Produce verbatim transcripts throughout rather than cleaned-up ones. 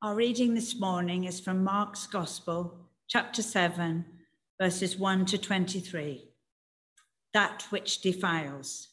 Our reading this morning is from Mark's Gospel, chapter seven, verses one to twenty-three. That which defiles.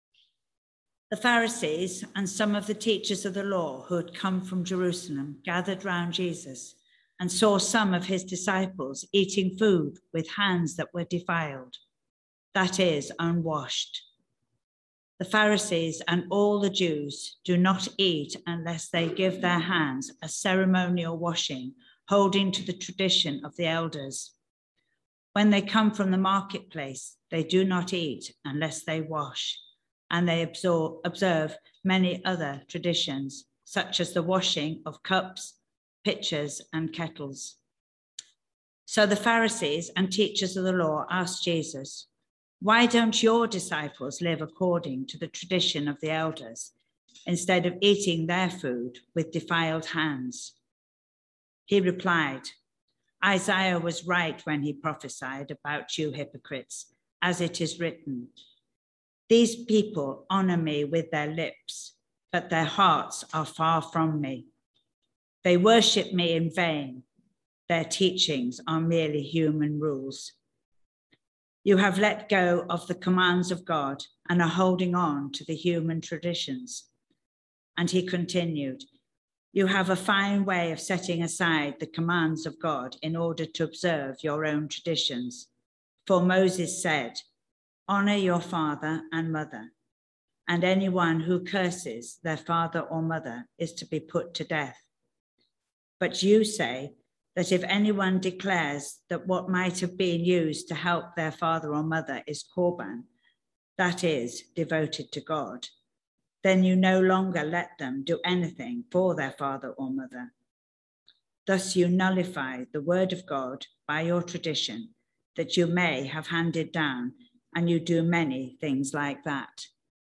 The Pharisees and some of the teachers of the law who had come from Jerusalem gathered round Jesus and saw some of his disciples eating food with hands that were defiled, that is, unwashed. The Pharisees and all the Jews do not eat unless they give their hands a ceremonial washing, holding to the tradition of the elders. When they come from the marketplace, they do not eat unless they wash, and they absorb, observe many other traditions, such as the washing of cups, pitchers, and kettles. So the Pharisees and teachers of the law asked Jesus, "Why don't your disciples live according to the tradition of the elders, instead of eating their food with defiled hands?" He replied, "Isaiah was right when he prophesied about you hypocrites, as it is written, 'These people honor me with their lips, but their hearts are far from me. They worship me in vain. Their teachings are merely human rules.' You have let go of the commands of God and are holding on to the human traditions." And he continued, "You have a fine way of setting aside the commands of God in order to observe your own traditions. For Moses said, 'Honor your father and mother,' and anyone who curses their father or mother is to be put to death. But you say that if anyone declares that what might have been used to help their father or mother is korban, that is, devoted to God, then you no longer let them do anything for their father or mother. Thus you nullify the word of God by your tradition that you may have handed down, and you do many things like that."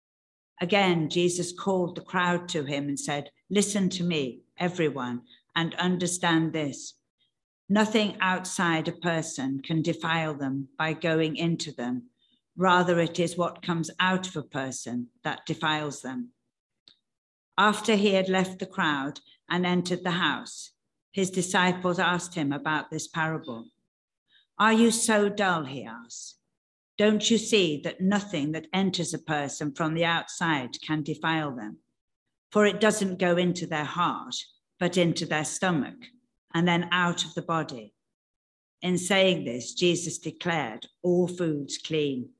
Again, Jesus called the crowd to him and said, "Listen to me, everyone, and understand this. Nothing outside a person can defile them by going into them. Rather, it is what comes out of a person that defiles them." After he had left the crowd and entered the house, his disciples asked him about this parable. "Are you so dull?" he asked. "Don't you see that nothing that enters a person from the outside can defile them? For it doesn't go into their heart, but into their stomach, and then out of the body." In saying this, Jesus declared all foods clean.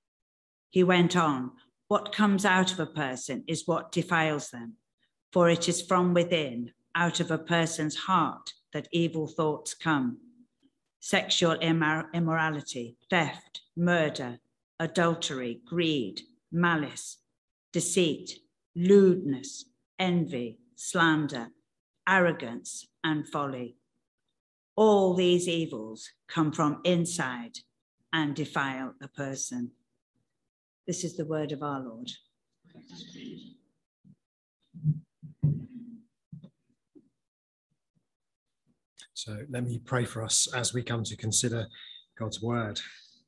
He went on, "What comes out of a person is what defiles them, for it is from within, out of a person's heart, that evil thoughts come. Sexual immor- immorality, theft, murder, adultery, greed, malice, deceit, lewdness, envy, slander, arrogance, and folly. All these evils come from inside and defile a person." This is the word of our Lord. So let me pray for us as we come to consider God's word.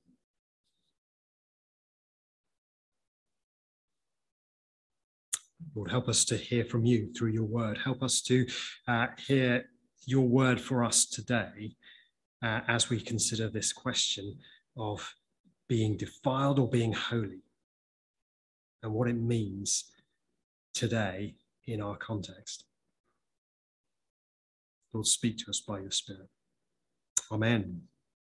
Lord, help us to hear from you through your word. Help us to uh, hear your word for us today uh, as we consider this question of being defiled or being holy and what it means today in our context. Lord, speak to us by your Spirit. Amen.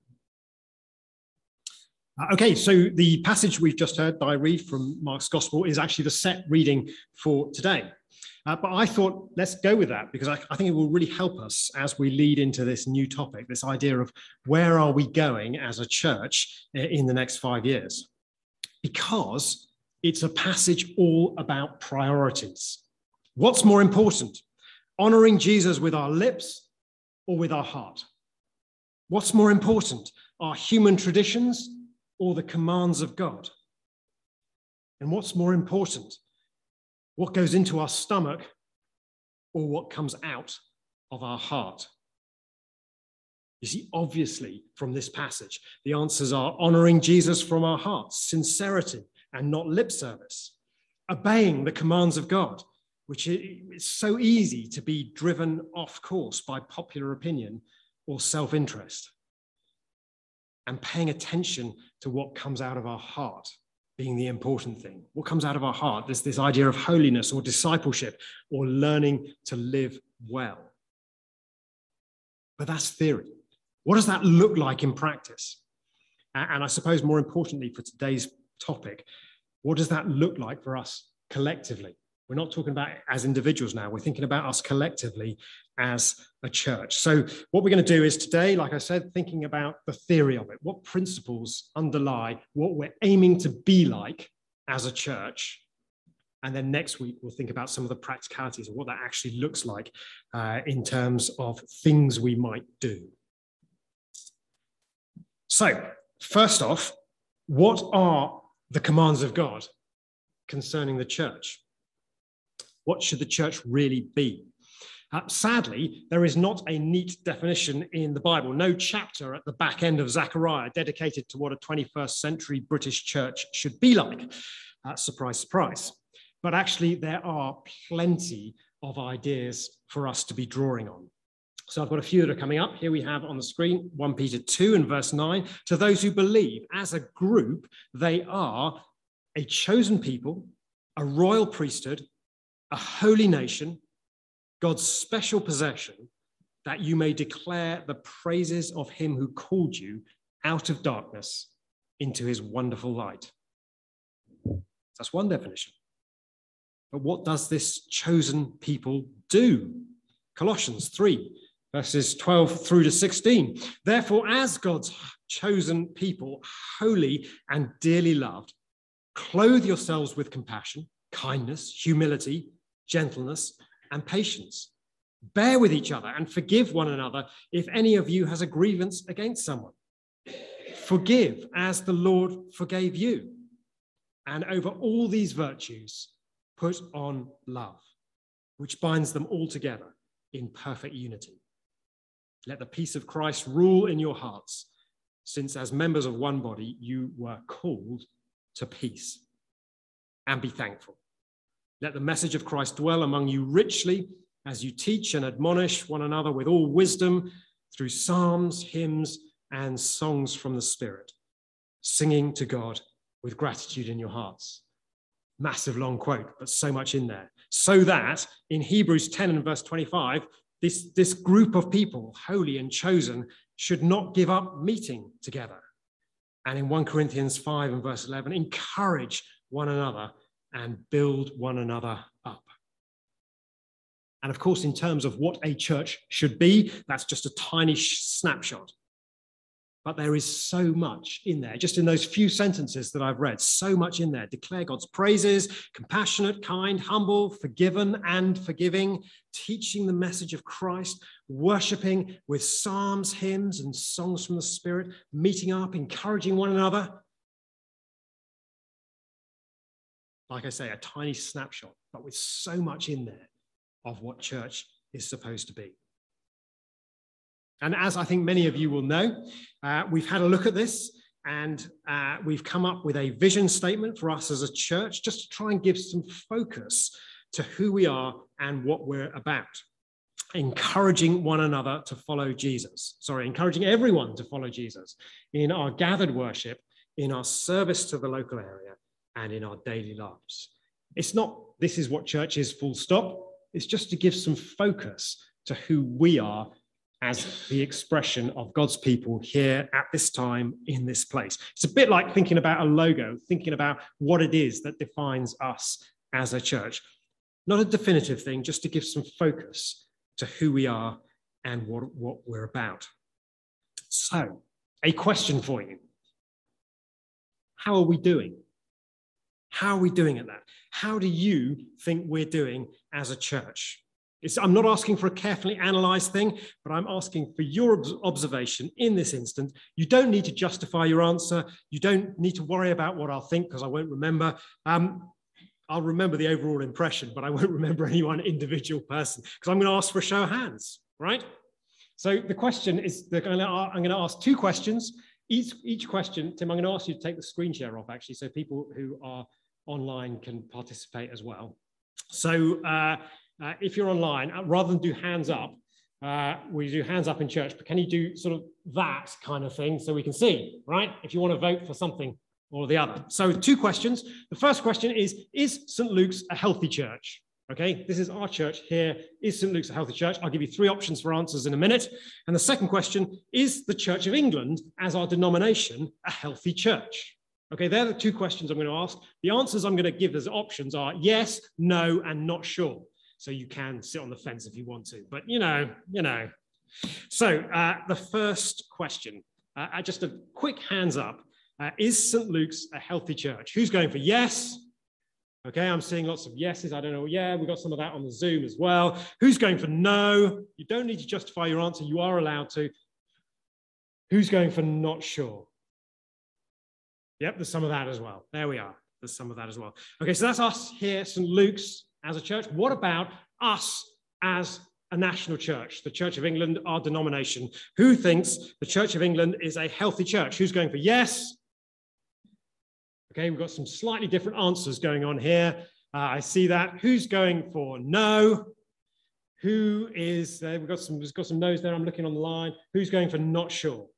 Uh, okay, so the passage we've just heard that I read from Mark's Gospel is actually the set reading for today. Uh, but I thought, let's go with that because I, I think it will really help us as we lead into this new topic, this idea of where are we going as a church in the next five years? Because it's a passage all about priorities. What's more important, honoring Jesus with our lips or with our heart? What's more important, our human traditions or the commands of God? And what's more important, what goes into our stomach or what comes out of our heart? You see, obviously from this passage, the answers are honoring Jesus from our hearts, sincerity and not lip service, obeying the commands of God, which is so easy to be driven off course by popular opinion or self-interest, and paying attention to what comes out of our heart being the important thing. What comes out of our heart? There's this idea of holiness or discipleship or learning to live well. But that's theory. What does that look like in practice? And I suppose more importantly for today's topic, what does that look like for us collectively? We're not talking about as individuals now. We're thinking about us collectively as a church. So what we're going to do is today, like I said, thinking about the theory of it. What principles underlie what we're aiming to be like as a church? And then next week, we'll think about some of the practicalities of what that actually looks like uh, in terms of things we might do. So first off, what are the commands of God concerning the church? What should the church really be? Uh, sadly, there is not a neat definition in the Bible, no chapter at the back end of Zechariah dedicated to what a twenty-first century British church should be like. Uh, surprise, surprise. But actually, there are plenty of ideas for us to be drawing on. So I've got a few that are coming up. Here we have on the screen, First Peter two and verse nine. To those who believe, as a group, they are a chosen people, a royal priesthood, a holy nation, God's special possession, that you may declare the praises of him who called you out of darkness into his wonderful light. That's one definition. But what does this chosen people do? Colossians three, verses twelve through to sixteen. Therefore, as God's chosen people, holy and dearly loved, clothe yourselves with compassion, kindness, humility, gentleness, and patience. Bear with each other and forgive one another if any of you has a grievance against someone. Forgive as the Lord forgave you. And over all these virtues, put on love, which binds them all together in perfect unity. Let the peace of Christ rule in your hearts, since as members of one body, you were called to peace. And be thankful. Let the message of Christ dwell among you richly as you teach and admonish one another with all wisdom through psalms, hymns, and songs from the Spirit, singing to God with gratitude in your hearts. Massive long quote, but so much in there. So that in Hebrews ten and verse twenty-five, this, this group of people, holy and chosen, should not give up meeting together. And in First Corinthians five and verse eleven, encourage one another and build one another up. And of course, in terms of what a church should be, that's just a tiny snapshot. But there is so much in there, just in those few sentences that I've read, so much in there. Declare God's praises, compassionate, kind, humble, forgiven and forgiving, teaching the message of Christ, worshiping with psalms, hymns, and songs from the Spirit, meeting up, encouraging one another. Like I say, a tiny snapshot, but with so much in there of what church is supposed to be. And as I think many of you will know, uh, we've had a look at this and uh, we've come up with a vision statement for us as a church, just to try and give some focus to who we are and what we're about. Encouraging one another to follow Jesus. Sorry, encouraging everyone to follow Jesus in our gathered worship, in our service to the local area, and in our daily lives. It's not, this is what church is, full stop. It's just to give some focus to who we are as the expression of God's people here at this time in this place. It's a bit like thinking about a logo, thinking about what it is that defines us as a church. Not a definitive thing, just to give some focus to who we are and what, what we're about. So, a question for you. How are we doing? How are we doing at that? How do you think we're doing as a church? It's, I'm not asking for a carefully analysed thing, but I'm asking for your observation in this instance. You don't need to justify your answer. You don't need to worry about what I'll think, because I won't remember. Um, I'll remember the overall impression, but I won't remember any one individual person, because I'm going to ask for a show of hands, right? So the question is, I'm going to ask two questions. Each, each question, Tim, I'm going to ask you to take the screen share off, actually, so people who are online can participate as well. So uh, uh, if you're online, uh, rather than do hands up, uh, we do hands up in church, but can you do sort of that kind of thing so we can see, right? If you want to vote for something or the other. So two questions. The first question is, is Saint Luke's a healthy church? Okay, this is our church here. Is Saint Luke's a healthy church? I'll give you three options for answers in a minute. And the second question, is the Church of England, as our denomination, a healthy church? Okay, they're the two questions I'm going to ask. The answers I'm going to give as options are yes, no, and not sure. So you can sit on the fence if you want to, but you know, you know. So uh, the first question, uh, just a quick hands up. Uh, is Saint Luke's a healthy church? Who's going for yes? Okay, I'm seeing lots of yeses. I don't know. Yeah, we've got some of that on the Zoom as well. Who's going for no? You don't need to justify your answer. You are allowed to. Who's going for not sure? Yep, there's some of that as well. There we are. There's some of that as well. Okay, so that's us here, Saint Luke's as a church. What about us as a national church, the Church of England, our denomination? Who thinks the Church of England is a healthy church? Who's going for yes? Okay, we've got some slightly different answers going on here. Uh, I see that. Who's going for no? Who is, uh, we've got some, we've got some no's there. I'm looking on the line. Who's going for not sure?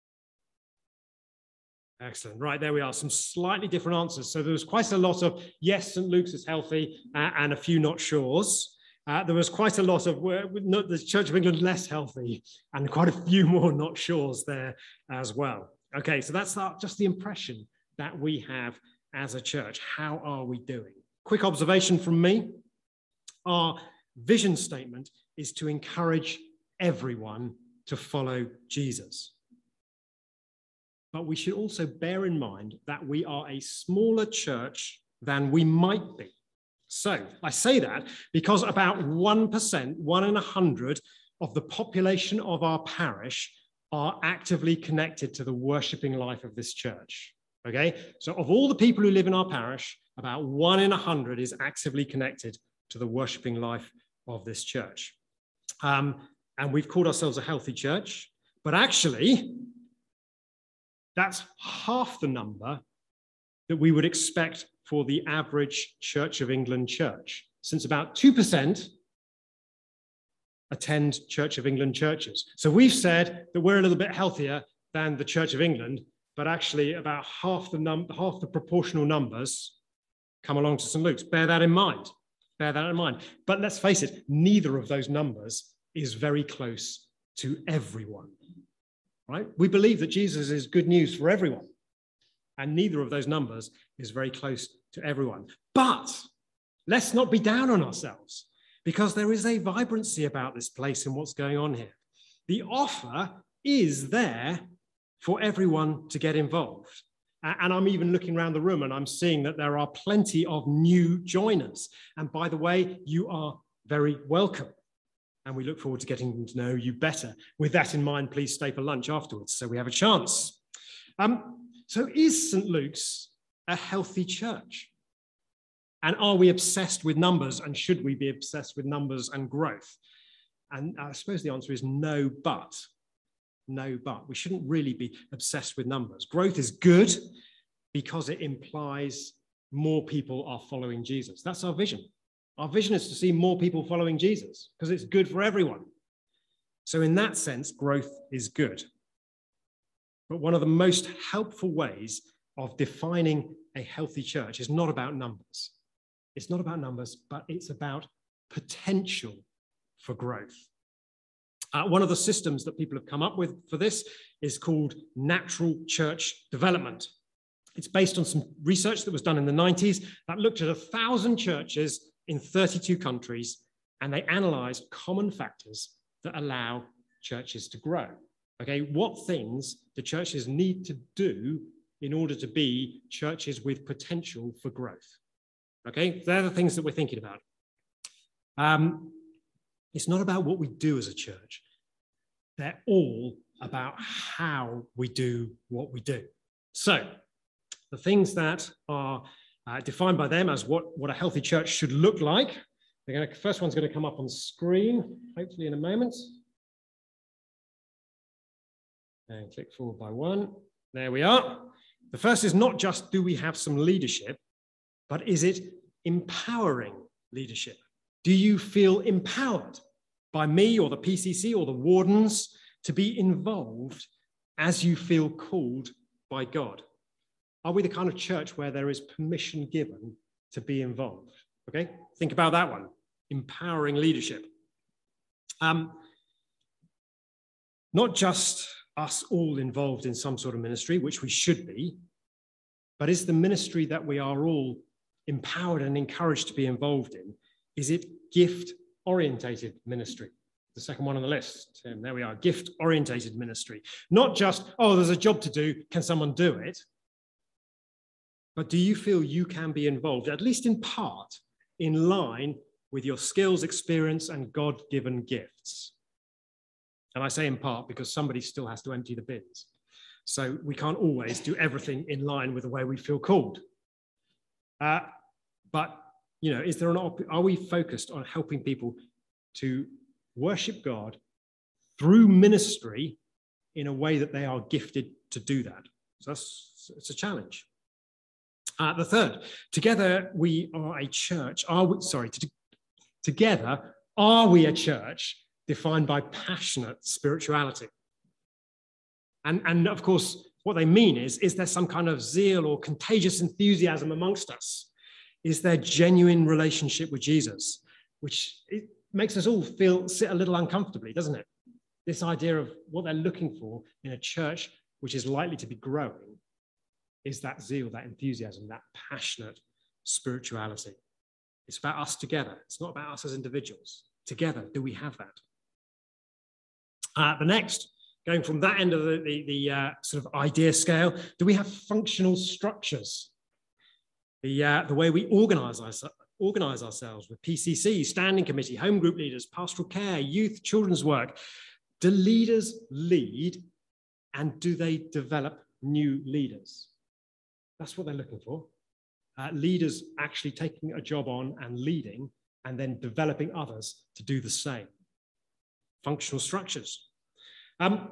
Excellent. Right, there we are. Some slightly different answers. So there was quite a lot of yes, Saint Luke's is healthy, uh, and a few not sures. Uh, there was quite a lot of uh, not the Church of England less healthy, and quite a few more not sures there as well. Okay, so that's our, just the impression that we have as a church. How are we doing? Quick observation from me. Our vision statement is to encourage everyone to follow Jesus. But we should also bear in mind that we are a smaller church than we might be. So I say that because about one percent, one in a hundred of the population of our parish are actively connected to the worshipping life of this church. Okay, so of all the people who live in our parish, about one in a hundred is actively connected to the worshipping life of this church. Um, and we've called ourselves a healthy church, but actually, that's half the number that we would expect for the average Church of England church, since about two percent attend Church of England churches. So we've said that we're a little bit healthier than the Church of England, but actually about half the num half the proportional numbers come along to Saint Luke's. Bear that in mind. Bear that in mind. But let's face it, neither of those numbers is very close to everyone. Right? We believe that Jesus is good news for everyone, and neither of those numbers is very close to everyone. But let's not be down on ourselves, because there is a vibrancy about this place and what's going on here. The offer is there for everyone to get involved. And I'm even looking around the room and I'm seeing that there are plenty of new joiners. And by the way, you are very welcome. And we look forward to getting to know you better. With that in mind, please stay for lunch afterwards so we have a chance. Um, so is Saint Luke's a healthy church? And are we obsessed with numbers, and should we be obsessed with numbers and growth? And I suppose the answer is no, but. No, but. We shouldn't really be obsessed with numbers. Growth is good because it implies more people are following Jesus. That's our vision. Our vision is to see more people following Jesus because it's good for everyone. So in that sense, growth is good. But one of the most helpful ways of defining a healthy church is not about numbers. It's not about numbers, but it's about potential for growth. Uh, one of the systems that people have come up with for this is called natural church development. It's based on some research that was done in the nineties that looked at a thousand churches in thirty-two countries, and they analyzed common factors that allow churches to grow. Okay, what things do churches need to do in order to be churches with potential for growth? Okay, they're the things that we're thinking about. Um, it's not about what we do as a church. They're all about how we do what we do. So the things that are Uh, defined by them as what, what a healthy church should look like. They're gonna, first one's going to come up on screen, hopefully in a moment. And click forward by one. There we are. The first is not just do we have some leadership, but is it empowering leadership? Do you feel empowered by me or the P C C or the wardens to be involved as you feel called by God? Are we the kind of church where there is permission given to be involved? Okay, think about that one, empowering leadership. Um, not just us all involved in some sort of ministry, which we should be, but is the ministry that we are all empowered and encouraged to be involved in, is it gift-orientated ministry? The second one on the list, Tim, there we are, gift-orientated ministry. Not just, oh, there's a job to do, can someone do it? But do you feel you can be involved, at least in part, in line with your skills, experience, and God-given gifts? And I say in part because somebody still has to empty the bins. So we can't always do everything in line with the way we feel called. Uh, but, you know, is there an op- are we focused on helping people to worship God through ministry in a way that they are gifted to do that? So that's, it's a challenge. Uh, the third, together we are a church. Are we, sorry, to, together, are we a church defined by passionate spirituality? And, and of course, what they mean is, is there some kind of zeal or contagious enthusiasm amongst us? Is there genuine relationship with Jesus? Which it makes us all feel, sit a little uncomfortably, doesn't it? This idea of what they're looking for in a church which is likely to be growing is that zeal, that enthusiasm, that passionate spirituality. It's about us together. It's not about us as individuals. Together, do we have that? Uh, the next, going from that end of the, the, the uh, sort of idea scale, do we have functional structures? The, uh, the way we organize, our, organize ourselves with P C C, standing committee, home group leaders, pastoral care, youth, children's work. Do leaders lead, and do they develop new leaders? That's what they're looking for. Uh, leaders actually taking a job on and leading, and then developing others to do the same. Functional structures. Um,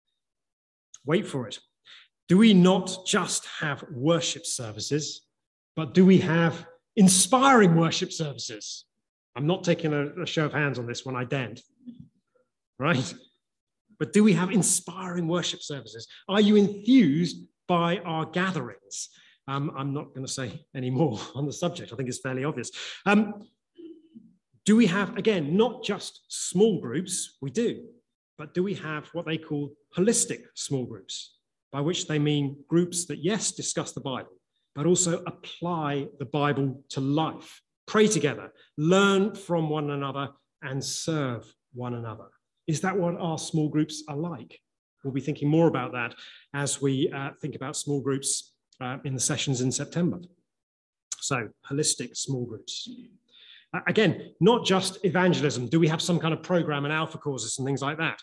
wait for it. Do we not just have worship services, but do we have inspiring worship services? I'm not taking a, a show of hands on this one, I daren't. Right? But do we have inspiring worship services? Are you enthused by our gatherings? Um, I'm not going to say any more on the subject. I think it's fairly obvious. Um, do we have, again, not just small groups? We do. But do we have what they call holistic small groups, by which they mean groups that, yes, discuss the Bible, but also apply the Bible to life, pray together, learn from one another, and serve one another? Is that what our small groups are like? We'll be thinking more about that as we uh, think about small groups uh, in the sessions in September. So, holistic small groups. Uh, again, not just evangelism. Do we have some kind of program and alpha courses and things like that?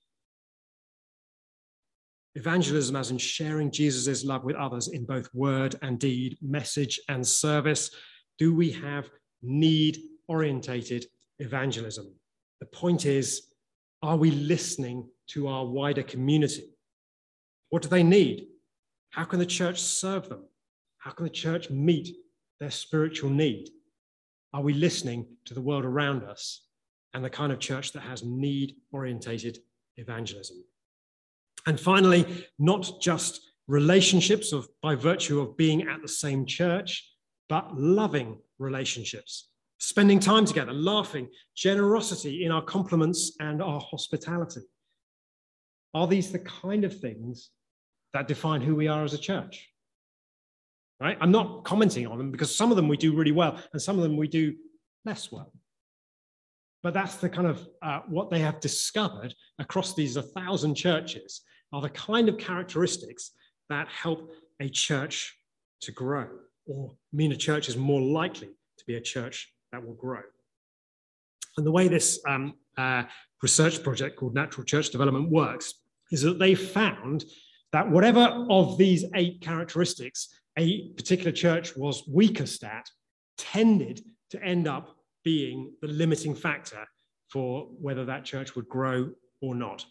Evangelism as in sharing Jesus' love with others in both word and deed, message and service. Do we have need-orientated evangelism? The point is, are we listening to our wider community? What do they need? How can the church serve them? How can the church meet their spiritual need? Are we listening to the world around us and the kind of church that has need-orientated evangelism? And finally, not just relationships of by virtue of being at the same church, but loving relationships. Spending time together, laughing, generosity in our compliments and our hospitality. Are these the kind of things that define who we are as a church? Right? I'm not commenting on them because some of them we do really well and some of them we do less well. But that's the kind of uh, what they have discovered across these a thousand churches are the kind of characteristics that help a church to grow, or mean a church is more likely to be a church that will grow. And the way this um, uh, research project called Natural Church Development works is that they found that whatever of these eight characteristics a particular church was weakest at tended to end up being the limiting factor for whether that church would grow or not.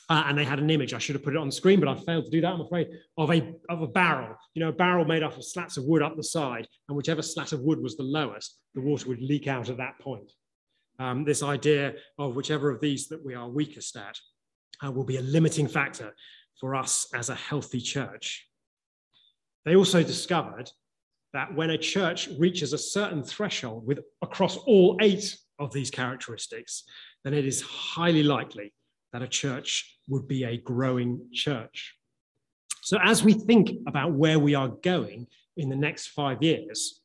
Uh, and they had an image. I should have put it on the screen, but I failed to do that, I'm afraid, of a, of a barrel. You know, a barrel made up of slats of wood up the side, and whichever slat of wood was the lowest, the water would leak out at that point. Um, this idea of whichever of these that we are weakest at uh, will be a limiting factor for us as a healthy church. They also discovered that when a church reaches a certain threshold with across all eight of these characteristics, then it is highly likely that a church would be a growing church. So as we think about where we are going in the next five years,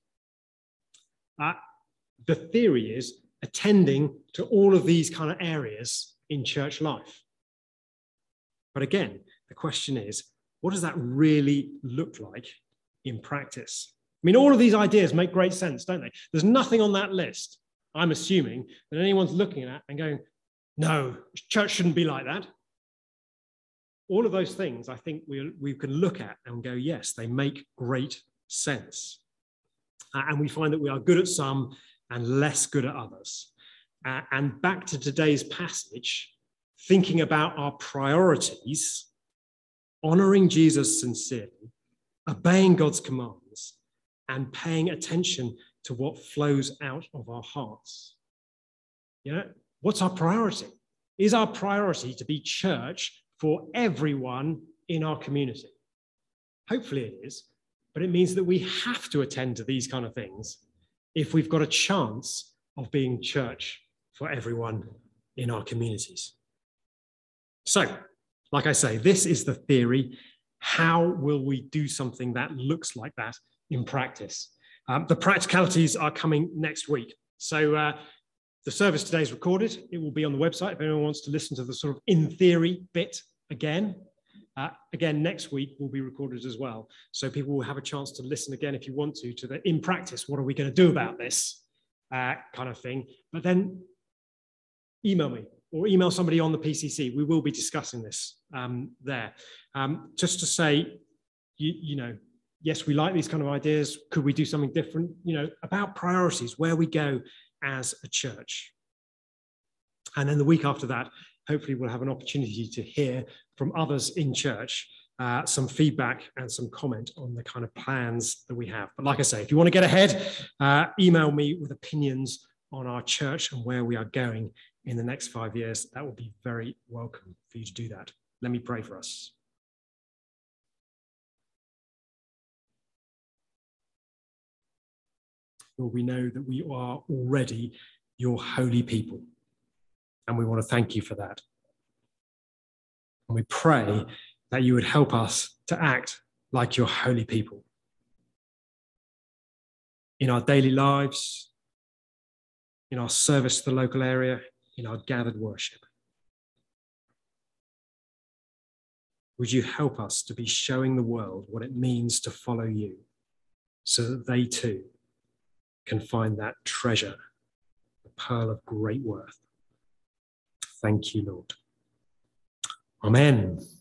uh, the theory is attending to all of these kind of areas in church life. But again, the question is, what does that really look like in practice? I mean, all of these ideas make great sense, don't they? There's nothing on that list, I'm assuming, that anyone's looking at and going, no, church shouldn't be like that. All of those things, I think we, we can look at and go, yes, they make great sense. Uh, and we find that we are good at some and less good at others. Uh, and back to today's passage, thinking about our priorities, honoring Jesus sincerely, obeying God's commands, and paying attention to what flows out of our hearts. You know, what's our priority? Is our priority to be church for everyone in our community? Hopefully it is, but it means that we have to attend to these kind of things if we've got a chance of being church for everyone in our communities. So, like I say, this is the theory. How will we do something that looks like that in practice? Um, the practicalities are coming next week. So uh, the service today is recorded. It will be on the website if anyone wants to listen to the sort of in theory bit again. Uh, again, next week will be recorded as well. So people will have a chance to listen again if you want to, to the in practice, what are we going to do about this uh, kind of thing. But then email me or email somebody on the P C C. We will be discussing this um, there. Um, just to say, you, you know, yes, we like these kind of ideas. Could we do something different? You know, about priorities, where we go as a church. And then the week after that, hopefully we'll have an opportunity to hear from others in church, uh, some feedback and some comment on the kind of plans that we have. But like I say, if you want to get ahead, uh, email me with opinions on our church and where we are going in the next five years. That will be very welcome for you to do that. Let me pray for us. Lord, we know that we are already your holy people, and we want to thank you for that. And we pray that you would help us to act like your holy people in our daily lives, in our service to the local area, in our gathered worship. Would you help us to be showing the world what it means to follow you, so that they too can find that treasure, the pearl of great worth. Thank you, Lord. Amen.